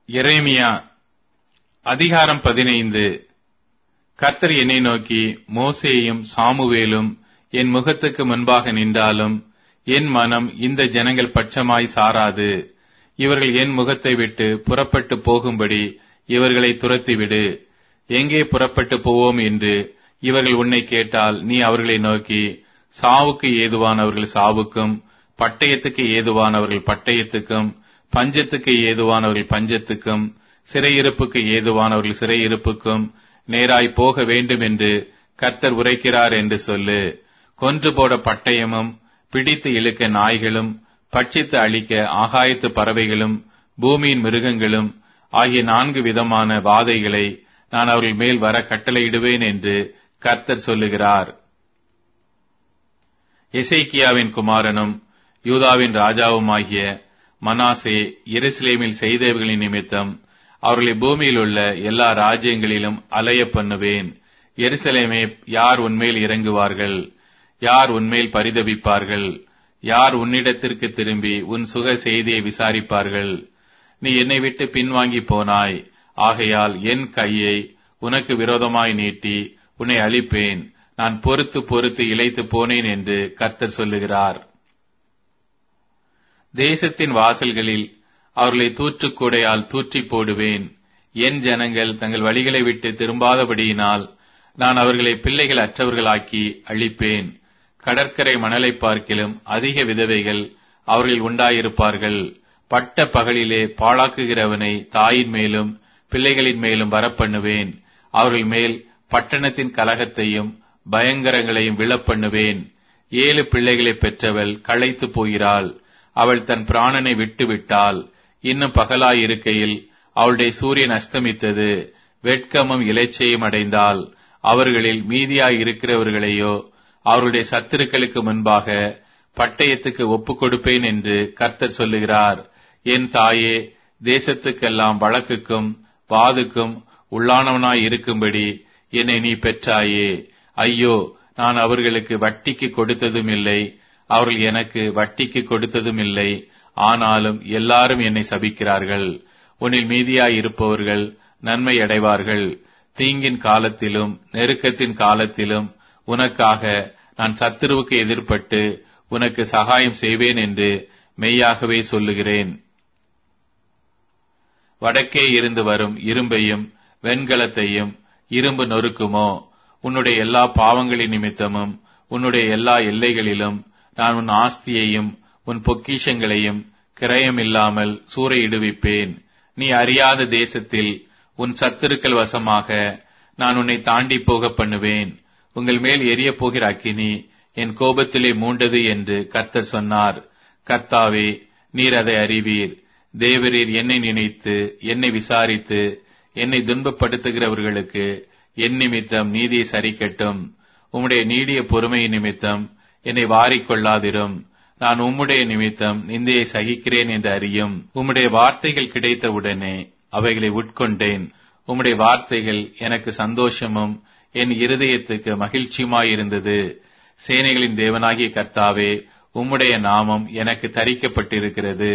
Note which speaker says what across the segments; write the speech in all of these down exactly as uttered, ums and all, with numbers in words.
Speaker 1: எரேமியா அதிகாரம் பதினைந்து. கர்த்தர் என்னை நோக்கி, மோசேயும் சாமுவேலும் என் முகத்துக்கு முன்பாக நின்றாலும் என் மனம் இந்த ஜனங்கள் பட்சமாய் சாராது. இவர்கள் என் முகத்தை விட்டு புறப்பட்டு போகும்படி இவர்களை துரத்திவிடு. எங்கே புறப்பட்டு போவோம் என்று இவர்கள் உன்னை கேட்டால், நீ அவர்களை நோக்கி, சாவுக்கு ஏதுவானவர்கள் சாவுக்கும், பட்டயத்துக்கு ஏதுவானவர்கள் பட்டயத்துக்கும், பஞ்சத்துக்கு ஏதுவானவர்கள் பஞ்சத்துக்கும், சிறையிருப்புக்கு ஏதுவானவர்கள் சிறையிருப்புக்கும் நேராய் போக வேண்டும் என்று கர்த்தர் உரைக்கிறார் என்று சொல்லு. கொன்று போட பட்டயமும், பிடித்து இழுக்க நாய்களும், பட்சித்து அழிக்க ஆகாயத்து பறவைகளும், பூமியின் மிருகங்களும் ஆகிய நான்கு விதமான வாதைகளை நான் அவர்கள் மேல் வர கட்டளையிடுவேன் என்று கர்த்தர் சொல்லுகிறார். எசேக்கியாவின் குமாரனும் யூதாவின் ராஜாவுமாகிய மனாசே எருசலேமில் செய்தவர்களின் நிமித்தம் அவர்களை பூமியில் உள்ள எல்லா ராஜ்யங்களிலும் அலைய பண்ணுவேன். எருசலேமே, யார் உன்மேல் இறங்குவார்கள்? யார் உன்மேல் பரிதபிப்பார்கள்? யார் உன்னிடத்திற்கு திரும்பி உன் சுக செய்தியை விசாரிப்பார்கள்? நீ என்னை விட்டு பின்வாங்கி போனாய், ஆகையால் என் கையை உனக்கு விரோதமாய் நீட்டி உன்னை அழிப்பேன். நான் பொறுத்து பொறுத்து இளைத்து போனேன் என்று கர்த்தர் சொல்லுகிறார். தேசத்தின் வாசல்களில் அவர்களை தூற்றுக்கூடையால் தூற்றி போடுவேன். என் ஜனங்கள் தங்கள் வழிகளை விட்டு திரும்பாதபடியினால் நான் அவர்களை பிள்ளைகள் அற்றவர்களாக்கி அழிப்பேன். கடற்கரை மணலை பார்க்கிலும் அதிக விதவைகள் அவர்கள் உண்டாயிருப்பார்கள். பட்ட பகலிலே பாழாக்குகிறவனை தாயின் மேலும் பிள்ளைகளின் மேலும் வரப்பண்ணுவேன். அவர்கள் மேல் பட்டணத்தின் கலகத்தையும் பயங்கரங்களையும் விழப்பண்ணுவேன். ஏழு பிள்ளைகளை பெற்றவள் களைத்து போகிறாள். அவள் தன் பிராணனை விட்டு விட்டாள். இன்னும் பகலாயிருக்கையில் அவளுடைய சூரியன் அஸ்தமித்தது. வெட்கமும் இலைச்சையும் அடைந்தாள். அவர்களில் மீதியாயிருக்கிறவர்களையோ அவருடைய சத்துருக்களுக்கு முன்பாக பட்டயத்துக்கு ஒப்புக் கொடுப்பேன் என்று கர்த்தர் சொல்லுகிறார். என் தாயே, தேசத்துக்கெல்லாம் வழக்குக்கும் வாதுக்கும் உள்ளானவனாய் இருக்கும்படி என்னை நீ பெற்றாயே. ஐயோ, நான் அவர்களுக்கு வட்டிக்கு கொடுத்ததும் இல்லை, அவர்கள் எனக்கு வட்டிக்கு கொடுத்ததும் இல்லை. ஆனாலும் எல்லாரும் என்னை சபிக்கிறார்கள். உன்னில் மீதியாய் இருப்பவர்கள் நன்மை அடைவார்கள். தீங்கின் காலத்திலும் நெருக்கத்தின் காலத்திலும் உனக்காக நான் சத்துருவுக்கு எதிர்ப்பட்டு உனக்கு சகாயம் செய்வேன் என்று மெய்யாகவே சொல்லுகிறேன். வடக்கே இருந்து வரும் இரும்பையும் வெண்கலத்தையும் இரும்பு நொறுக்குமோ? உன்னுடைய எல்லா பாவங்களின் நிமித்தமும் உன்னுடைய எல்லா எல்லைகளிலும் நான் உன் ஆஸ்தியையும் உன் பொக்கிஷங்களையும் கிரயமில்லாமல் சூறையிடுவிப்பேன். நீ அறியாத தேசத்தில் உன் சத்துருக்கள் வசமாக நான் உன்னை தாண்டி போக பண்ணுவேன். உங்கள் மேல் எரிய போகிற அக்கினி என் கோபத்திலே மூண்டது என்று கர்த்தர் சொன்னார். கர்த்தாவே, நீர் அதை அறிவீர். தேவரீர் என்னை நினைத்து என்னை விசாரித்து என்னை துன்பப்படுத்துகிறவர்களுக்கு என் நிமித்தம் நீதியை சரிக்கட்டும். உம்முடைய நீடிய பொறுமை நிமித்தம் என்னை வாரிக்கொள்ளாதிரும். நான் உம்முடைய நிமித்தம் நிந்தையை சகிக்கிறேன் என்று அறியும். உம்முடைய வார்த்தைகள் கிடைத்தவுடனே அவைகளை உட்கொண்டேன். உம்முடைய வார்த்தைகள் எனக்கு சந்தோஷமும் என் இருதயத்துக்கு மகிழ்ச்சியுமாயிருந்தது. சேனைகளின் தேவனாகிய கர்த்தாவே, உம்முடைய நாமம் எனக்கு தரிக்கப்பட்டிருக்கிறது.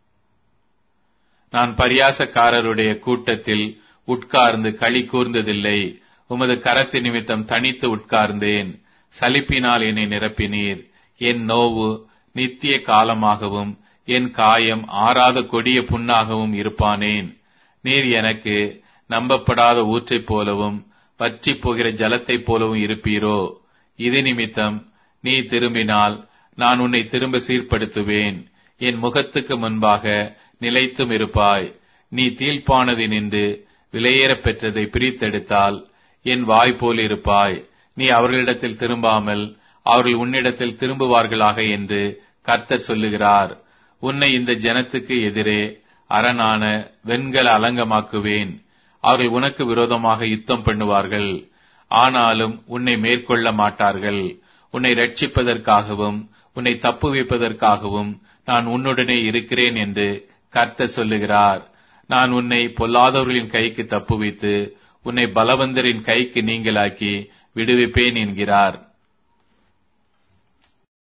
Speaker 1: நான் பரியாசக்காரருடைய கூட்டத்தில் உட்கார்ந்து களி கூர்ந்ததில்லை. உமது கரத்து நிமித்தம் தனித்து உட்கார்ந்தேன். சலிப்பினால் என்னை நிரப்பினீர். என் நோவு நித்திய காலமாகவும் என் காயம் ஆறாத கொடிய புண்ணாகவும் இருப்பானேன். நீர் எனக்கு நம்பப்படாத ஊற்றைப் போலவும் வற்றி போகிற ஜலத்தைப் போலவும் இருப்பீரோ? இது நிமித்தம் நீ திரும்பினால் நான் உன்னை திரும்ப சீர்படுத்துவேன். என் முகத்துக்கு முன்பாக நிலைத்தும் இருப்பாய். நீ தீழ்ப்பானது நின்று விலையேறப் பெற்றதை பிரித்தெடுத்தால் என் வாய் போல் இருப்பாய். நீ அவர்களிடத்தில் திரும்பாமல் அவர்கள் உன்னிடத்தில் திரும்புவார்களாக என்று கர்த்தர் சொல்லுகிறார். உன்னை இந்த ஜனத்துக்கு எதிரே அரணான வெண்கல அலங்கமாக்குவேன். அவர்கள் உனக்கு விரோதமாக யுத்தம் பண்ணுவார்கள். ஆனாலும் உன்னை மேற்கொள்ள மாட்டார்கள். உன்னை ரட்சிப்பதற்காகவும் உன்னை தப்புவிப்பதற்காகவும் நான் உன்னுடனே இருக்கிறேன் என்று கர்த்தர் சொல்லுகிறார். நான் உன்னை பொல்லாதவர்களின் கைக்கு தப்புவித்து உன்னை பலவந்தரின் கைக்கு நீங்களாக்கி விடுவிப்பேன் என்கிறார்.